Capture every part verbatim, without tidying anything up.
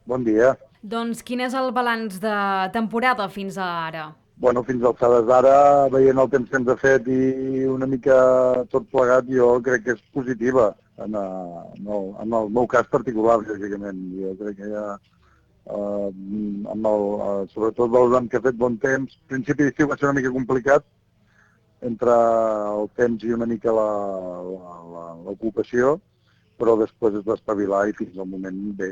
Bon dia. Doncs quin és el balanç de temporada fins a ara? Bueno, fins alçades d'ara, veient el temps que ens ha fet i una mica tot plegat, jo crec que és positiva en, eh, en, el, en el meu cas particular, lògicament. Jo crec que hi ha, eh, amb el, eh, sobretot valorant que ha fet bon temps, al principi d'estiu va ser una mica complicat, entre el temps i una mica la- la- la- l'ocupació, però després es va espavilar i fins al moment bé.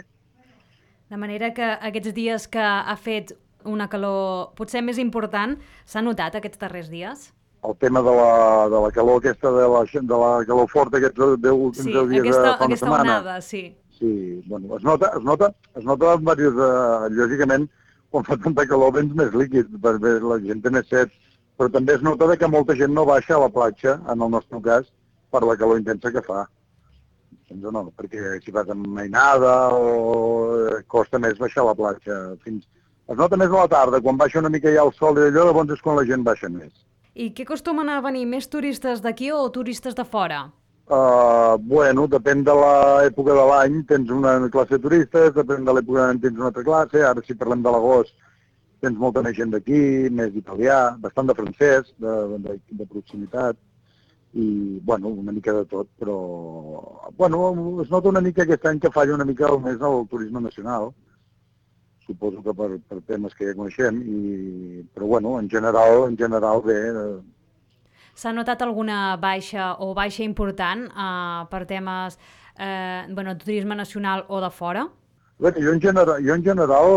De manera que aquests dies que ha fet una calor potser més important, s'ha notat aquests darrers dies? El tema de la, de la calor aquesta, de la, de la calor forta aquests deu últims Sí, deu dies de aquesta, fa una aquesta setmana. onada, sí. Sí, bueno, es nota, es nota, es nota en diversos, eh, lògicament, quan fa tanta calor vens més líquid, perquè la gent té més set, però també es nota de que molta gent no baixa a la platja, en el nostre cas, per la calor intensa que fa. Entens o no? Perquè si vas amb mainada o eh, costa més baixar a la platja. Fins... Es nota més a la tarda, quan baixa una mica ja el sol i allò, llavors és quan la gent baixa més. I què acostumen a venir més turistes d'aquí o turistes de fora? Uh, bueno, depèn de l'època de l'any, tens una classe de turistes, depèn de l'època de l'any tens una altra classe, ara si parlem de l'agost tens molta més gent d'aquí, més italià, bastant de francès, de, de, de proximitat, i, bueno, una mica de tot, però, bueno, es nota una mica aquest any que falla una mica més el turisme nacional, suposo que per, per temes que ja coneixem, i, però, bueno, en general, en general, bé, eh, S'ha notat alguna baixa o baixa important eh, per temes eh, bueno, de turisme nacional o de fora? Bé, jo en general, jo en general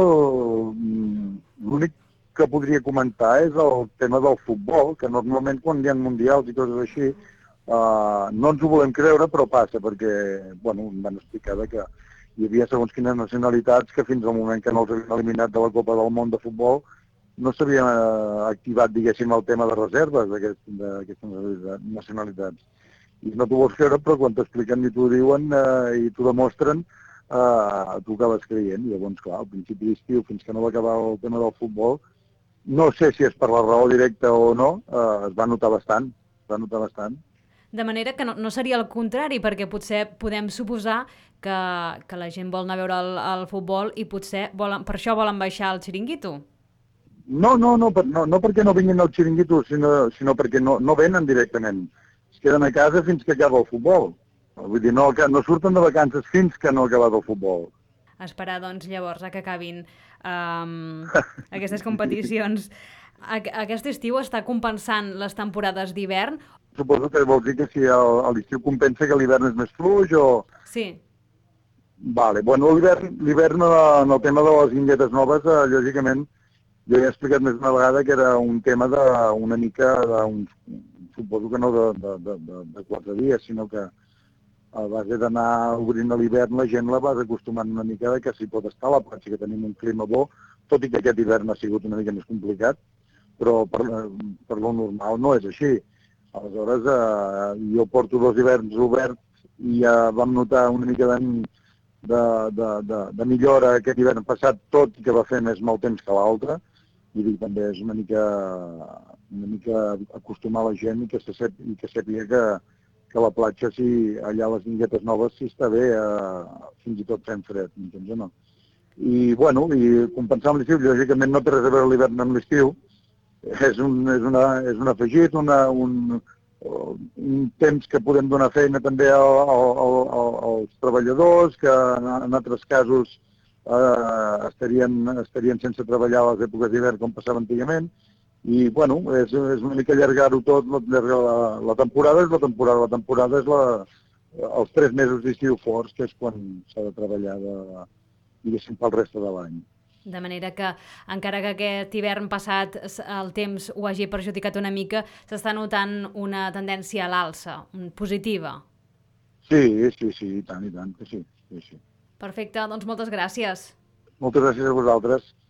mm, l'únic que podria comentar és el tema del futbol, que normalment quan hi ha mundials i coses així uh, no ens ho volem creure, però passa, perquè bueno, em van explicar que hi havia segons quines nacionalitats que fins al moment que no els havien eliminat de la Copa del Món de futbol no s'havia uh, activat, diguéssim, el tema de reserves d'aquestes nacionalitats. I no t'ho vols creure, però quan t'expliquen i t'ho diuen uh, i t'ho demostren, Uh, tu acabes creient. I llavors, clar, al principi d'estiu, fins que no va acabar el tema del futbol, no sé si és per la raó directa o no, uh, es va notar bastant, es va notar bastant. De manera que no, no seria el contrari, perquè potser podem suposar que, que la gent vol anar a veure el, el futbol i potser volen, per això volen baixar el xiringuito. No, no, no, per, no, no perquè no vinguin al xiringuito, sinó, sinó perquè no, no venen directament. Es queden a casa fins que acaba el futbol. Vull dir, no, que no surten de vacances fins que no ha acabat el futbol. Esperar, doncs, llavors a que acabin um, aquestes competicions. Aquest estiu està compensant les temporades d'hivern? Suposo que vols dir que si el- a l'estiu compensa que l'hivern és més fluix o... Sí. Vale, bueno, l'hivern, l'hivern eh, en el tema de les guinguetes noves, eh, lògicament, jo ja he explicat més d'una vegada que era un tema d'una mica, d'un, suposo que no de, de, de, de, de quatre dies, sinó que a base d'anar obrint a l'hivern la gent la vas acostumant una mica de que s'hi pot estar a la platja, que tenim un clima bo, tot i que aquest hivern ha sigut una mica més complicat, però per, per lo normal no és així. Aleshores, eh, jo porto dos hiverns oberts i ja vam notar una mica de, de, de, de, de millora aquest hivern passat, tot i que va fer més mal temps que l'altre, i dic, també és una mica, una mica acostumar la gent i que, se sap, i que sàpiga que, que la platja, si allà a les Guinguetes Noves, sí està bé, eh, fins i tot fent fred, entens o no? I, bueno, i compensar amb l'estiu, lògicament no té res a veure l'hivern amb l'estiu, és un, és una, és un afegit, una, un, un temps que podem donar feina també al, al, al, als treballadors, que en, en altres casos eh, estarien, estarien sense treballar a les èpoques d'hivern com passava antigament, i bueno, és, és una mica allargar-ho tot, allargar la, la temporada és la temporada, la temporada és la, els tres mesos d'estiu forts, que és quan s'ha de treballar de, diguéssim, pel reste de l'any. De manera que, encara que aquest hivern passat el temps ho hagi perjudicat una mica, s'està notant una tendència a l'alça, positiva. Sí, sí, sí, i tant, i tant, que sí, sí, sí. Perfecte, doncs moltes gràcies. Moltes gràcies a vosaltres.